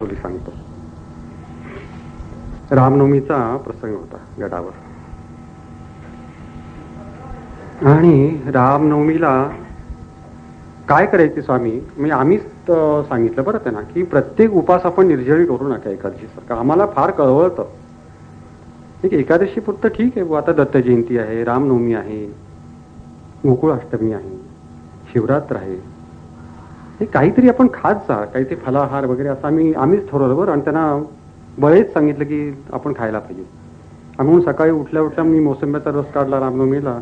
सांगतो. रामनवमीचा प्रसंग होता गडावर, आणि रामनवमीला काय करायचे स्वामी, म्हणजे आम्हीच सांगितलं बरं त्यांना की प्रत्येक उपास आपण निर्जळी करू नका एकादशीसारखं. आम्हाला फार कळवळतं. एक एकादशी पुरतं ठीक आहे, आता दत्त जयंती आहे, रामनवमी आहे, गोकुळाष्टमी आहे, शिवरात्र आहे, हे काहीतरी आपण खात जा, काहीतरी फलाहार वगैरे असं आम्हीच ठरवलं बरं. आणि त्यांना बरेच सांगितलं की आपण खायला पाहिजे. म्हणून सकाळी उठल्या मी मोसंब्याचा रस काढला रामनवमीला.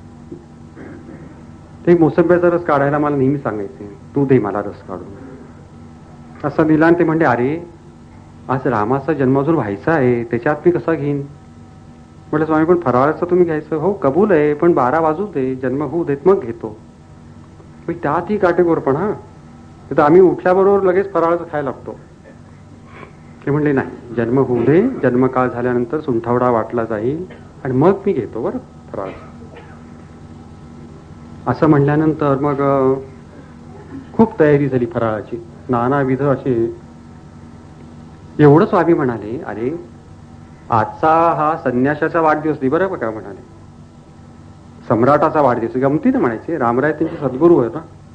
ते मोसंब्याचा रस काढायला मला नेहमी सांगायचे, तू दे मला रस काढून. असं दिला आणि ते म्हणले, अरे आज रामाचा जन्म अजून व्हायचा आहे, त्याच्यात मी कसा घेईन. म्हटलं स्वामी पण फराळाचं तुम्ही घ्यायचं. हो कबूल आहे, पण 12 वाजू दे, जन्म होऊ देत, मग घेतो. त्यातही काटेकोर पण हा, तर आम्ही उठल्याबरोबर लगेच फराळाचं खायला लागतो. ते म्हणले नाही, जन्म होऊ दे, जन्मकाळ झाल्यानंतर सुंठवडा वाटला जाईल आणि मग मी घेतो बरं फराळाचं. असं म्हणल्यानंतर मग खूप तयारी झाली फराळाची, नानाविध असे. एवढं स्वामी म्हणाले, अरे आजचा हा संन्याशाचा वाढदिवस नाही बरं का म्हणाले, सम्राटाचा वाढदिवस. गमतीने म्हणायचे, रामराय त्यांचे सद्गुरू आहे ना.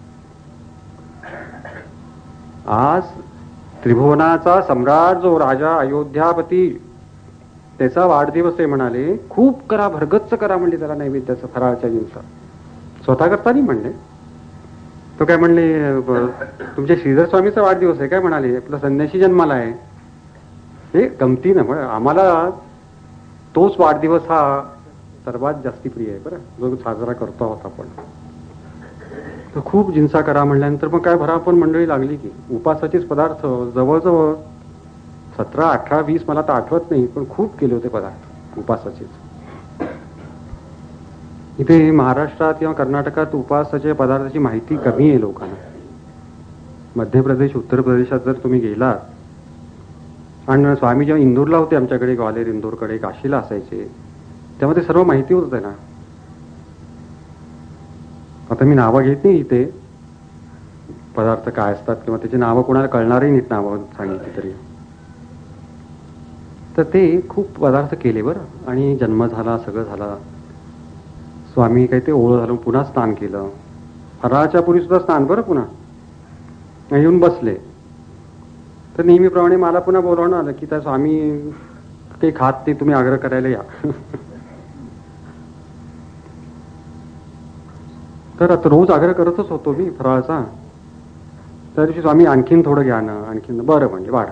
आज त्रिभुवनाचा सम्राट जो राजा अयोध्यापती, त्याचा वाढदिवस आहे म्हणाले. खूप करा, भरगच्च करा म्हणले त्याला नैवेद्याचं फराळाच्या दिवसात. स्वतः करता नाही म्हणले. तो काय म्हणले, तुमच्या श्रीधर स्वामीचा वाढदिवस आहे काय म्हणाले, आपला संन्यासी जन्माला आहे. हे गमतीनं आम्हाला तोच वाढदिवस हा सर्वात जास्ती प्रिय आहे बरं, जो साजरा करतो आहोत आपण. तर खूप जिन्सा करा म्हणल्यानंतर मग काय भरा पण मंडळी लागली की उपासाचेच पदार्थ जवळजवळ 17, 18, 20 मला तर आठवत नाही, पण खूप केले होते पदार्थ उपासाचेच. इथे महाराष्ट्रात किंवा कर्नाटकात उपासाच्या पदार्थाची माहिती कमी आहे लोकांना. मध्य प्रदेश, उत्तर प्रदेशात जर तुम्ही गेलात, आणि स्वामी जेव्हा इंदूरला होते आमच्याकडे, ग्वालेर इंदूरकडे काशीला असायचे, तेव्हा ते सर्व माहिती होत ना. आता मी नावं घेत नाही इथे, पदार्थ काय असतात किंवा त्याची नावं कोणाला कळणारही नाहीत नावं सांगितली तरी. तर ते खूप पदार्थ केले बरं, आणि जन्म झाला, सगळं झाला. स्वामी काही ते ओळख झालं, पुन्हा स्नान केलं, फराळाच्या पूर्वी सुद्धा स्नान बरं. पुन्हा येऊन बसले तर नेहमीप्रमाणे मला पुन्हा बोलावणं आलं की त्या स्वामी काही खात नाही, तुम्ही आग्रह करायला या. तर आता रोज आग्रह करतच होतो मी फराळाचा. त्या दिवशी स्वामी आणखीन थोडं घ्या ना, आणखीन. बरं म्हणजे वाढ.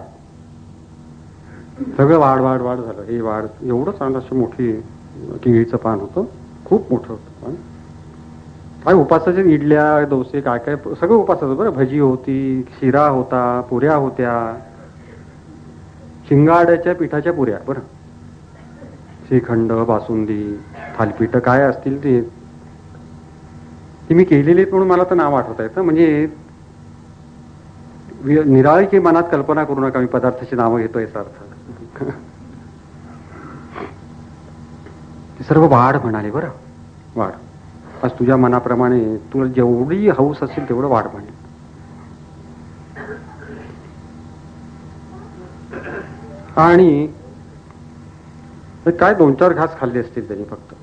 सगळं वाढ वाढ वाढ झालं. हे वाढ एवढं चांगलं, अशी मोठी केळीचं पान होतं, खूप मोठं होतं पान. काय उपासाचे इडल्या, डोसे, काय काय सगळं उपासाचं बरं. भजी होती, शिरा होता, पुऱ्या होत्या, शिंगाड्याच्या पिठाच्या पुऱ्या बरं, श्रीखंड, बासुंदी, थालपीठ काय असतील ते मी केलेली म्हणून मला तर नाव आठवत आहेत. म्हणजे निराळी की मनात कल्पना करू नका मी पदार्थाची नावं घेतो याचा अर्थ. सर्व वाढ म्हणाले बरं, वाढ. आज तुझ्या मनाप्रमाणे तुला जेवढी हौस असेल तेवढं वाढ म्हणे. आणि काय 2-4 घास खाल्ले असतील त्यांनी फक्त.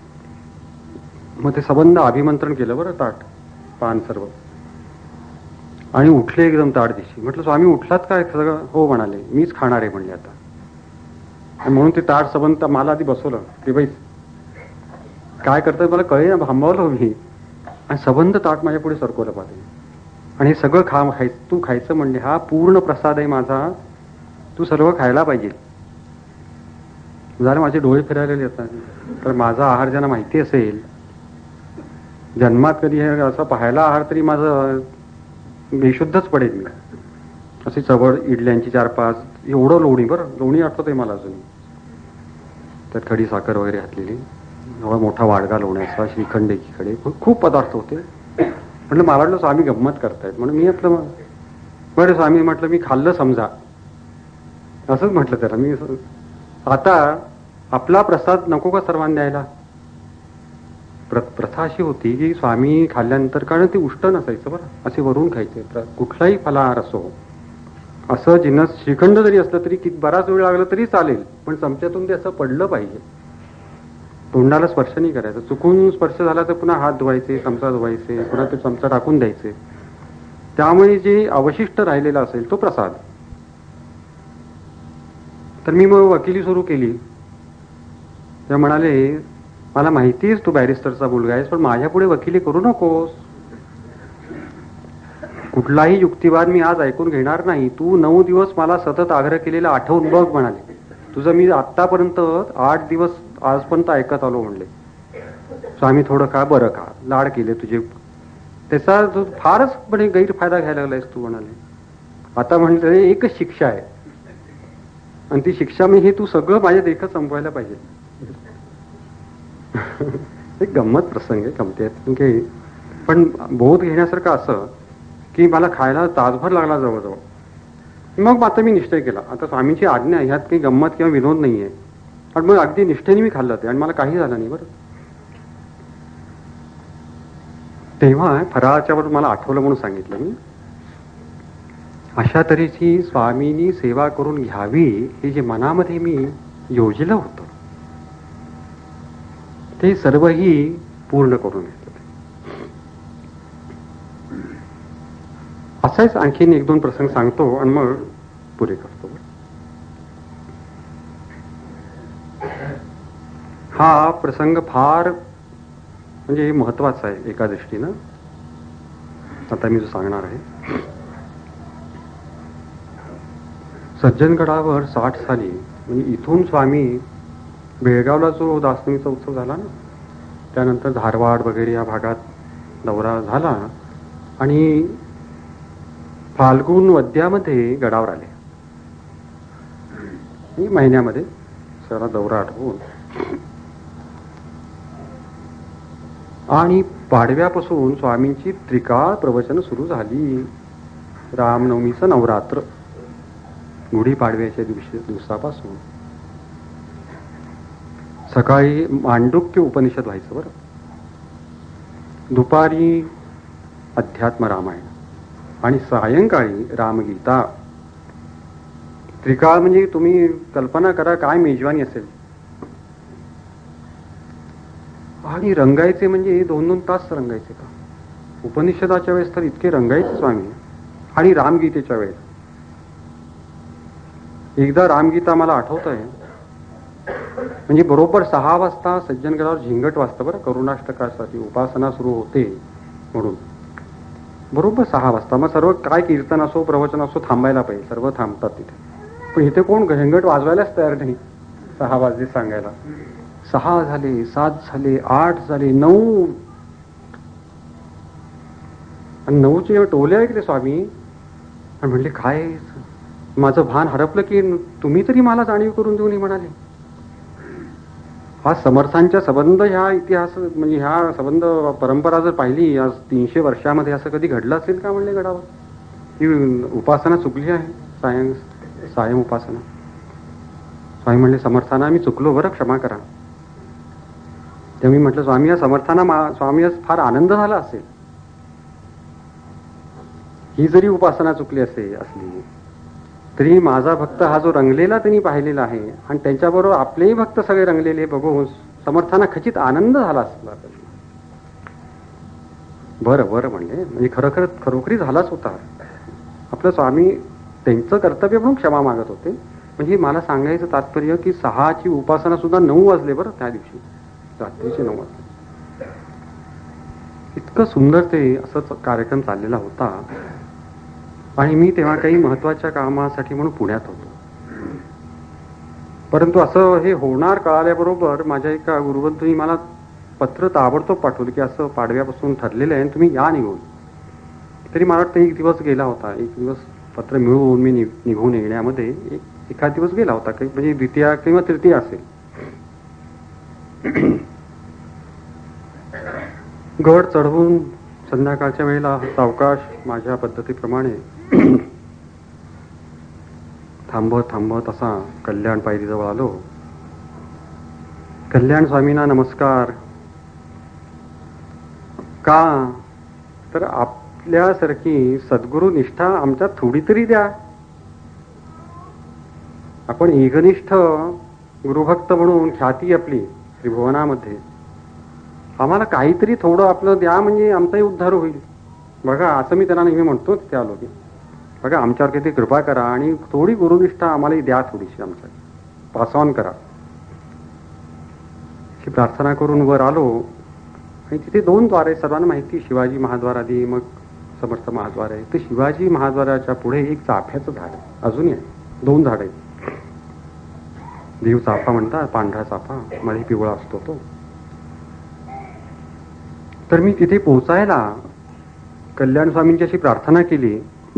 मग ते सबंध अभिमंत्रण केलं बरं, ताट पान सर्व, आणि उठले एकदम ताट दिशी. म्हटलं स्वामी उठलात काय सगळं. हो म्हणाले, मीच खाणार आहे म्हणले आता. आणि म्हणून ते ताट सबंध मला आधी बसवलं की बाई काय करतात मला कळे ना, थांबवलं मी, आणि सबंध ताट माझ्या पुढे सरकवलं पाहिजे. आणि हे सगळं तू खायचं म्हणले, हा पूर्ण प्रसाद आहे माझा, तू सर्व खायला पाहिजे. जरा माझे डोळे फिरायला येतात. तर माझा आहार ज्यांना माहिती असेल, जन्मात कधी असं पाहायला आहार तरी माझं बेशुद्धच पडेल मी. अशी चवळ इडल्यांची 4-5, एवढं लोणी बरं, लोणी आठवतंय मला अजून. त्यात खडी साखर वगैरे घातलेली, एवढा मोठा वाडगा लोण्याचा, श्रीखंड एकीकडे, खूप पदार्थ होते. म्हटलं मला वाटलं स्वामी गंमत करतायत म्हणून मी आपलं बरं स्वामी म्हटलं मी खाल्लं समजा, असंच म्हटलं त्याला मी. आता आपला प्रसाद नको का सर्वांना द्यायला. प्रथा अशी होती की स्वामी खाल्ल्यानंतर, कारण ते उष्ट नसायचं बरं, असे वरून खायचे. कुठलाही फलाहार असो, असं जिन्नस श्रीखंड जरी असलं तरी बराच वेळ लागला तरी चालेल, पण चमच्यातून ते असं पडलं पाहिजे. तोंडाला स्पर्श नाही करायचा. चुकून स्पर्श झाला तर पुन्हा हात धुवायचे, चमचा धुवायचे, पुन्हा ते चमचा टाकून द्यायचे. त्यामुळे जे अवशिष्ट राहिलेला असेल तो प्रसाद. तर मी मग वकिली सुरू केली. ते म्हणाले, मला माहितीच तू बॅरिस्टरचा मुलगा आहेस, पण माझ्या पुढे वकिली करू नकोस. कुठलाही युक्तिवाद मी आज ऐकून घेणार नाही. तू 9 दिवस मला सतत आग्रह केलेला आठवून बघ म्हणाले. तुझं मी आतापर्यंत 8 दिवस आजपर्यंत ऐकत आलो म्हणले. स्वामी थोडं का बरं का लाड केले तुझे, त्याचा फारच म्हणजे गैरफायदा घ्यायला लागलायस तू म्हणाले. आता म्हणले एकच शिक्षा आहे, आणि ती शिक्षा मी हे तू सगळं माझ्या देखत संपवायला पाहिजे. एक गंमत प्रसंग आहे, गमते आहेत. पण बोध घेण्यासारखं असं की मला खायला तासभर लागला जवळजवळ. मग आता मी निश्चय केला, आता स्वामींची आज्ञा ह्यात काही गंमत किंवा विनोद नाहीये. आणि मग अगदी निष्ठेने मी खाल्लं ते, आणि मला काही झालं नाही बरं. तेव्हा फराळाच्या वर मला आठवलं म्हणून सांगितलं मी. अशा तऱ्हेची स्वामींनी सेवा करून घ्यावी हे जे मनामध्ये मी योजलं होतं ते सर्वही पूर्ण करून घेतलं. असाच आणखीन 1-2 प्रसंग सांगतो आणि मग पुरे करतो. हा प्रसंग फार म्हणजे महत्वाचा आहे एका दृष्टीनं. आता मी जो सांगणार आहे, सज्जनगडावर 60 साली म्हणजे इथून स्वामी बेळगावला जो दासनीचा उत्सव झाला ना, त्यानंतर धारवाड वगैरे या भागात दौरा झाला आणि फाल्गुन वद्यामध्ये गडावर आले. महिन्यामध्ये सगळा दौरा आठवून, आणि पाडव्यापासून स्वामींची त्रिकाळ प्रवचन सुरू झाली. रामनवमीचं नवरात्र, गुढीपाडव्याच्या दिवसापासून सकाळी मांडुक्य उपनिषद व्हायचं बरं, दुपारी अध्यात्म रामायण आणि सायंकाळी रामगीता. त्रिकाळ म्हणजे तुम्ही कल्पना करा काय मेजवानी असेल. आणि रंगायचे म्हणजे 2-2 तास रंगायचे का. उपनिषदाच्या वेळेस तर इतके रंगायचे स्वामी, आणि रामगीतेच्या वेळेस. एकदा रामगीता मला आठवत आहे, म्हणजे बरोबर 6 वाजता सज्जनगडावर झिंगट वाजतं बरं, करुणाष्टकासाठी उपासना सुरू होते म्हणून. बरोबर 6 वाजता मग सर्व काय कीर्तन असो प्रवचन असो थांबायला पाहिजे, सर्व थांबतात तिथे. पण इथे कोण झिंगट वाजवायलाच तयार नाही 6 वाजले सांगायला. 6 झाले, 7 झाले, 8 झाले, 9, आणि 9चे टोले ऐकले स्वामी आणि म्हणले काय माझं भान हरपलं की तुम्ही तरी मला जाणीव करून देऊ नये म्हणाले. हा समर्थांच्या संबंध, ह्या इतिहास म्हणजे ह्या संबंध परंपरा जर पाहिली आज 300 वर्षामध्ये असं कधी घडलं असेल का म्हणले गडावर. ही उपासना चुकली आहे, सायं उपासना. स्वामी म्हणले समर्थांना मी चुकलो बरं, क्षमा करा. तेव्हा मी म्हटलं स्वामी या समर्थांना स्वामी फार आनंद झाला असेल, ही जरी उपासना चुकली असली तरी माझा भक्त हा जो रंगलेला त्यांनी पाहिलेला आहे आणि त्यांच्याबरोबर आपलेही भक्त सगळे रंगलेले बघून समर्थांना खचित आनंद झाला असला. बरं बरं म्हणले, म्हणजे खरोखरी झालाच होता. आपलं स्वामी त्यांचं कर्तव्य म्हणून क्षमा मागत होते. म्हणजे मला सांगायचं तात्पर्य की 6ची उपासना सुद्धा 9 वाजले बरं त्या दिवशी, रात्रीचे 9 वाजले. इतकं सुंदर ते असंच कार्यक्रम चाललेला होता. आणि मी तेव्हा काही महत्वाच्या कामासाठी म्हणून पुण्यात होतो. परंतु असं हे होणार कळाल्याबरोबर माझ्या एका गुरुबंधूंनी मला पत्र ताबडतोब पाठवलं की असं पाडव्यापासून ठरलेलं आहे, तुम्ही या निघून. तरी मला वाटतं 1 दिवस गेला होता. 1 दिवस पत्र मिळवून मी निघून येण्यामध्ये एखाद दिवस गेला होता, काही म्हणजे द्वितीया किंवा तृतीया असेल. गड चढवून संध्याकाळच्या वेळेला सावकाश माझ्या पद्धतीप्रमाणे थांबत असा कल्याण पायरीजवळ आलो. कल्याण स्वामींना नमस्कार. का तर आपल्यासारखी सद्गुरु निष्ठा आमच्यात थोडी तरी द्या. आपण एकनिष्ठ गुरुभक्त म्हणून ख्याती आपली त्रिभुवनामध्ये, आम्हाला काहीतरी थोडं आपलं द्या म्हणजे आमचाही उद्धार होईल. बघा असं मी त्यांना नेहमी म्हणतो तिथे आलो की, बघा आमच्यावर किती कृपा करा आणि थोडी गुरुनिष्ठा आम्हालाही द्या, थोडीशी आमच्या पासऑन करा अशी प्रार्थना करून वर आलो. आणि तिथे 2 द्वार आहे, सर्वांना माहिती, शिवाजी महाद्वार आधी मग समर्थ महाद्वार आहे. ते शिवाजी महाद्वाराच्या पुढे एक चाफ्याचं झाड आहे, अजूनही आहे. 2 झाड आहेत. देव चाफा म्हणतात, पांढरा चाफा, मध्ये पिवळा असतो तो. तर मी तिथे पोहोचायला कल्याण स्वामींची अशी प्रार्थना केली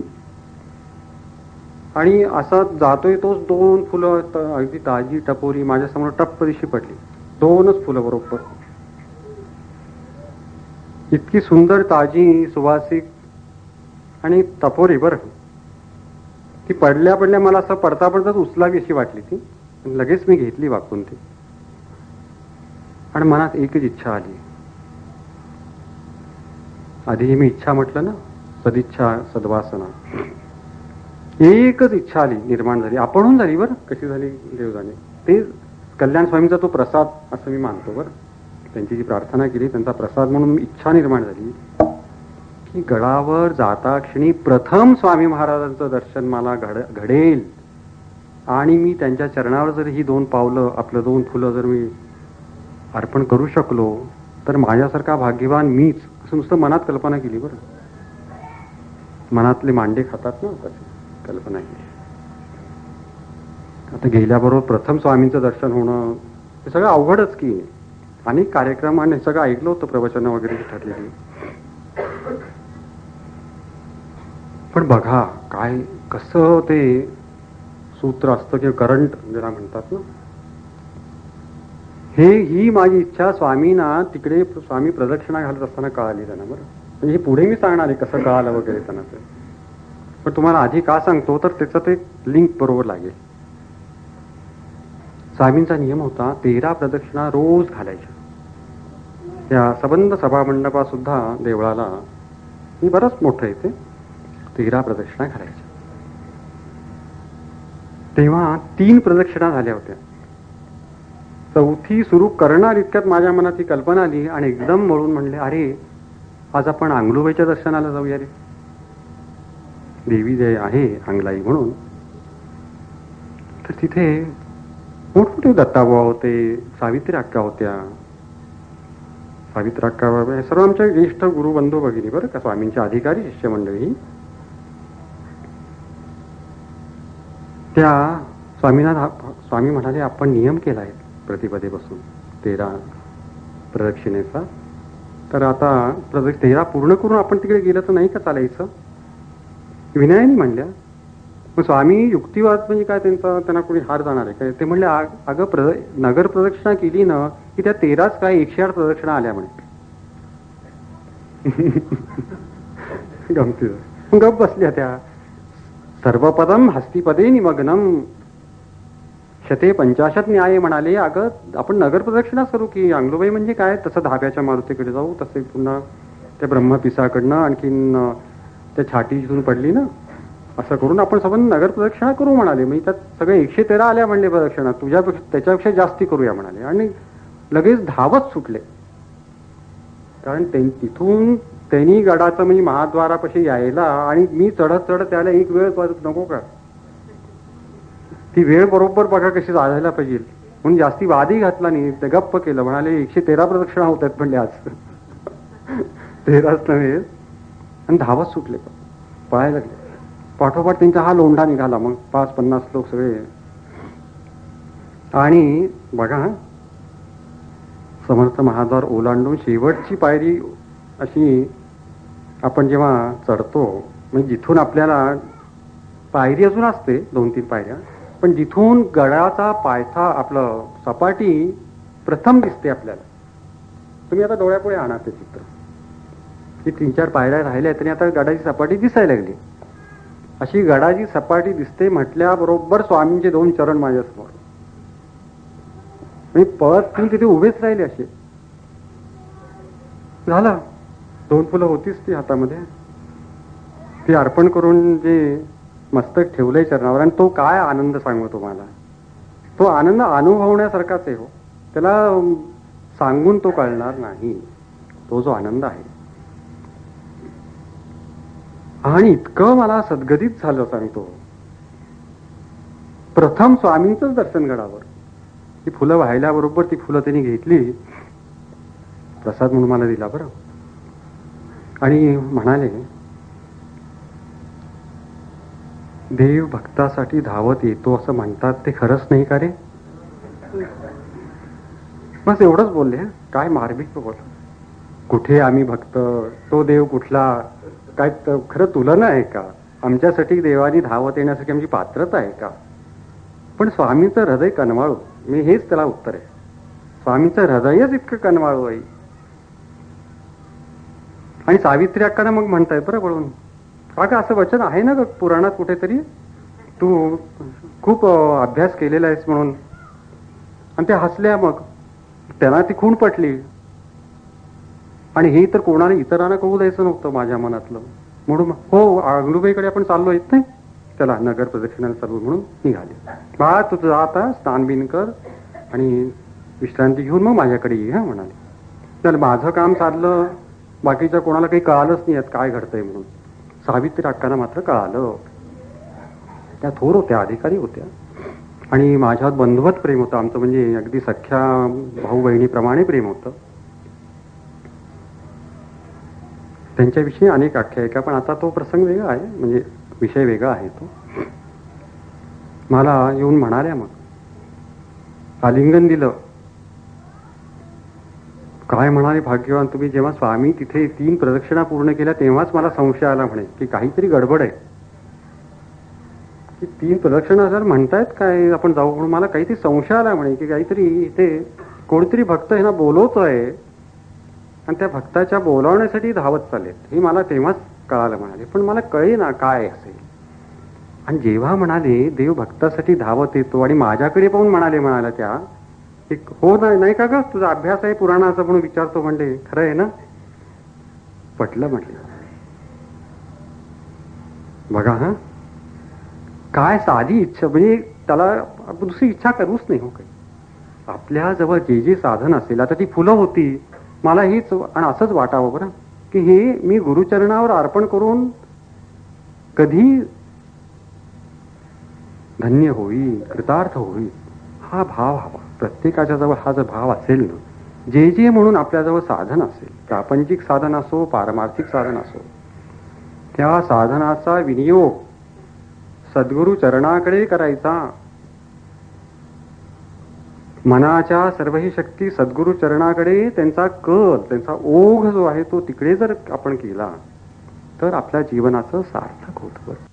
आणि असा जातोय तोच 2 फुलं अगदी ताजी टपोरी माझ्यासमोर टप्प दिशी पडली. 2च फुलं बरोबर, इतकी सुंदर ताजी सुवासिक आणि टपोरी. बरं, ती पडल्या पडल्या मला असं पडता पडताच उचलावी अशी वाटली ती. लगेच मी घेतली वाकून ती आणि मनात एकच इच्छा आली. आधी मी इच्छा म्हटलं ना, सदिच्छा सद्वासना, एकच इच्छा आली, निर्माण झाली, आपणहून झाली. बरं कशी झाली देव जाणे. ते कल्याण स्वामींचा तो प्रसाद असं मी मानतो. बरं, त्यांची जी प्रार्थना केली त्यांचा प्रसाद म्हणून इच्छा निर्माण झाली की गडावर जाता क्षणी प्रथम स्वामी महाराजांचं दर्शन मला घडेल आणि मी त्यांच्या चरणावर जर ही 2 पावलं, आपलं 2 फुलं जर मी अर्पण करू शकलो तर माझ्यासारखा भाग्यवान मीच, असं नुसतं मनात कल्पना केली. बरं, मनातले मांडे खातात ना, तशी कल्पना केली. आता गेल्याबरोबर प्रथम स्वामींचं दर्शन होणं हे सगळं अवघडच की. अनेक कार्यक्रम आणि सगळं ऐकलं होतं, प्रवचन वगैरे ठरलेली. पण बघा काय कसं ते सूत्र असतं किंवा करंट ज्याला म्हणतात ना, ही माझी इच्छा स्वामींना तिकडे स्वामी प्रदक्षिणा घालत असताना कळाली त्यांना. बरं, म्हणजे हे पुढे मी सांगणार आहे कसं कळालं वगैरे त्यांना. ते पण तुम्हाला आधी का सांगतो तर त्याचं ते लिंक बरोबर लागेल. स्वामींचा नियम होता 13 प्रदक्षिणा रोज घालायच्या. त्या सबंध सभामंडपात सुद्धा देवळाला मी बरंच मोठं आहे ते 13 प्रदक्षिणा घालायच्या. तेव्हा 3 प्रदक्षिणा झाल्या होत्या. 4थी सुरू करणार इतक्यात माझ्या मनात ही कल्पना आली आणि एकदम वळून म्हणले, अरे आज आपण अंगलुबाईच्या दर्शनाला जाऊया रे. देवी जे आहे अंगलाई म्हणून, तर तिथे मोठमोठे दत्ताभाऊ होते, सावित्री अक्का होत्या. सावित्री अक्का हे सर्व आमच्या ज्येष्ठ गुरुबंधू भगिनी बरं का, स्वामींच्या अधिकारी शिष्यमंडळी. त्या स्वामींना स्वामी म्हणाले, आपण नियम केलाय प्रतिपदेपासून 13 प्रदक्षिणेचा, तर आता 13 पूर्ण करून आपण तिकडे गेलं तर नाही का चालायचं. विनयाने म्हणल्या. मग स्वामी युक्तिवाद म्हणजे काय त्यांचा, त्यांना कोणी हार जाणार आहे काय. ते म्हणले, अगं नगर प्रदक्षिणा केली ना की त्या 13च काय 108 प्रदक्षिणा आल्या म्हणे. गमती. गप बसल्या त्या. सर्वपदम हस्तिपदे निमग्नम शते 85 न्याय म्हणाले, अगं आपण नगर प्रदक्षिणाच करू की. अंगलुबाई म्हणजे काय, तसं धाब्याच्या मारुतीकडे जाऊ, तसे पुन्हा त्या ब्रह्मपिसाकडनं आणखीन त्या छाटी जिथून पडली ना, असं करून आपण सबंध नगर प्रदक्षिणा करू म्हणाले. म्हणजे त्यात सगळे 113 आल्या म्हणले प्रदक्षिणा, तुझ्यापेक्षा त्याच्यापेक्षा जास्ती करूया म्हणाले. आणि लगेच धावत सुटले. कारण तिथून त्यांनी गडाचं म्हणजे महाद्वारापाशी यायला आणि मी चढत चढत त्याला एक वेळ नको का, ती वेळ बरोबर बघा कशी जायला पाहिजे म्हणून जास्ती वादही घातला नाही. ते गप्प केलं. म्हणाले 113 प्रदक्षिणा होत आहेत म्हणले आज. 13च नव्हे. आणि धावत सुटले, पळायला लागले. पाठोपाठ त्यांचा हा लोंढा निघाला. मग 5-50 लोक सगळे. आणि बघा समर्थ महाद्वार ओलांडून शेवटची पायरी अशी आपण जेव्हा चढतो, म्हणजे जिथून आपल्याला पायरी अजून असते 2-3 पायऱ्या, पण जिथून गडाचा पायथा आपलं सपाटी प्रथम दिसते आपल्याला. तुम्ही आता डोळ्यापुढे आणा ते चित्र. ही 3-4 पायऱ्या राहिल्या तरी आता गडाची सपाटी दिसायला लागली. अशी गडाची सपाटी दिसते म्हटल्याबरोबर स्वामींचे 2 चरण माझ्यासमोर. मी पळत तिथे उभेच राहिले असे. झालं, 2 फुलं होतीच ती हातामध्ये. ती अर्पण करून जे मस्तक ठेवलंय चरणावर, आणि तो काय आनंद सांगू तुम्हाला. तो आनंद अनुभवण्यासारखाच आहे हो. त्याला सांगून तो कळणार नाही. तो जो आनंद आहे, आणि इतकं मला सद्गतीत झालं सांगतो. प्रथम स्वामींचंच दर्शन घडावर. ती फुलं वाहिल्याबरोबर ती फुलं त्यांनी घेतली, प्रसाद म्हणून मला दिला बरं, आणि म्हणाले, देव भक्तासाठी धावत येतो असं म्हणतात, ते खरंच नाही का रे? बस एवढंच बोलले. काय मार्मिक बोल. कुठे आम्ही भक्त, तो देव कुठला, काय खरं तुलना आहे का? आमच्यासाठी देवानी धावत येण्यासाठी आमची पात्रता आहे का? पण स्वामींचं हृदय कनवाळू. मी हेच त्याला उत्तर आहे. स्वामींचं हृदयच इतकं कनवाळू आहे. आणि सावित्री अक्कांना मग म्हणतायत बरं बोलून, का असं वचन आहे ना ग पुराणात कुठेतरी, तू खूप अभ्यास केलेला आहेस म्हणून. आणि त्या हसल्या. मग त्यांना ती खूण पटली. आणि हे तर कोणाला इतरांना कळू द्यायचं नव्हतं माझ्या मनातलं. म्हणून हो, अंगुबाईकडे आपण चाललो येत नाही, त्याला नगर प्रदक्षिणाला चालू म्हणून निघाले. बा तू जा आता, स्नान बिन कर आणि विश्रांती घेऊन मग माझ्याकडे ये हा म्हणाले. चल, माझं काम चाललं, बाकीच्या कोणाला काही कळालंच नाही यात काय घडतंय म्हणून. सावित्री अक्कांना मात्र कळालं. त्या थोर होत्या, अधिकारी होत्या, आणि माझ्यावर बंधुवत प्रेम होतं आमचं, म्हणजे अगदी सख्या भाऊ बहिणीप्रमाणे प्रेम होतं. त्यांच्याविषयी अनेक आख्यायिका, पण आता तो प्रसंग वेगळा आहे, म्हणजे विषय वेगळा आहे तो. मला येऊन म्हणाल्या, मग आलिंगन दिलं. काय म्हणाले, भाग्यवान तुम्ही. जेव्हा स्वामी तिथे 3 प्रदक्षिणा पूर्ण केल्या तेव्हाच मला संशय आला म्हणे की काहीतरी गडबड आहे. की 3 प्रदक्षिणा जर म्हणतायत काय आपण जाऊ म्हणून, मला काहीतरी संशय आला म्हणे की काहीतरी इथे कोणतरी भक्त ह्यांना बोलवतोय आणि त्या भक्ताच्या बोलावण्यासाठी धावत चाललेत. हे मला तेव्हाच कळालं म्हणाले, पण मला कळे ना काय असेल. आणि जेव्हा म्हणाले देव भक्तासाठी धावत येतो आणि माझ्याकडे पाहून म्हणाल्या त्या, हो नाही का ग, तुझा अभ्यास आहे पुराणाचा म्हणून विचारतो म्हणले, खरं आहे ना? पटलं म्हटलं. बघा हा, काय साधी इच्छा, म्हणजे त्याला दुसरी इच्छा करूच नाही हो काही. आपल्याजवळ जे जे साधन असेल, आता ती फुलं होती, मला हीच आणि असंच वाटावं बरं की हे मी गुरुचरणावर अर्पण करून कधी धन्य होईल, कृतार्थ होईल, हा भाव हवा. प्रत्येकाच्या जवळ हा जर भाव असेल ना, जे जे म्हणून आपल्याजवळ साधन असेल, प्रापंचिक साधन असो, पारमार्थिक साधन असो, त्या साधनाचा विनियोग सद्गुरु चरणाकडे करायचा. मनाच्या सर्वही शक्ती सद्गुरु चरणाकडे, त्यांचा कल, त्यांचा ओघ जो आहे तो तिकडे जर आपण केला तर आपल्या जीवनाचं सार्थक होतं.